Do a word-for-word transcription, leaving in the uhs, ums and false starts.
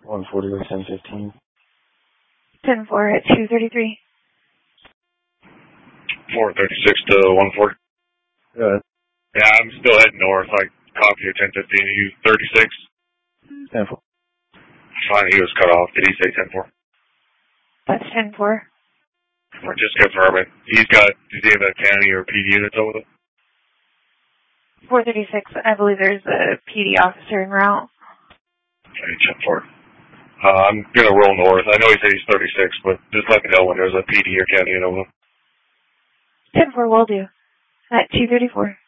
one forty or ten fifteen. ten four at two thirty-three. four thirty-six to one forty. Good. Yeah, I'm still heading north. I copy you ten fifteen. You thirty-six? ten four. Fine, he was cut off. Did he say ten four? That's ten four. We're just confirming. He's got, does he have a county or P D units over there? four thirty-six, I believe there's a P D officer en route. Okay, ten four. Uh, I'm going to roll north. I know he said he's thirty-six, but just let me know when there's a P D or county unit over there. ten four will do. At two thirty-four.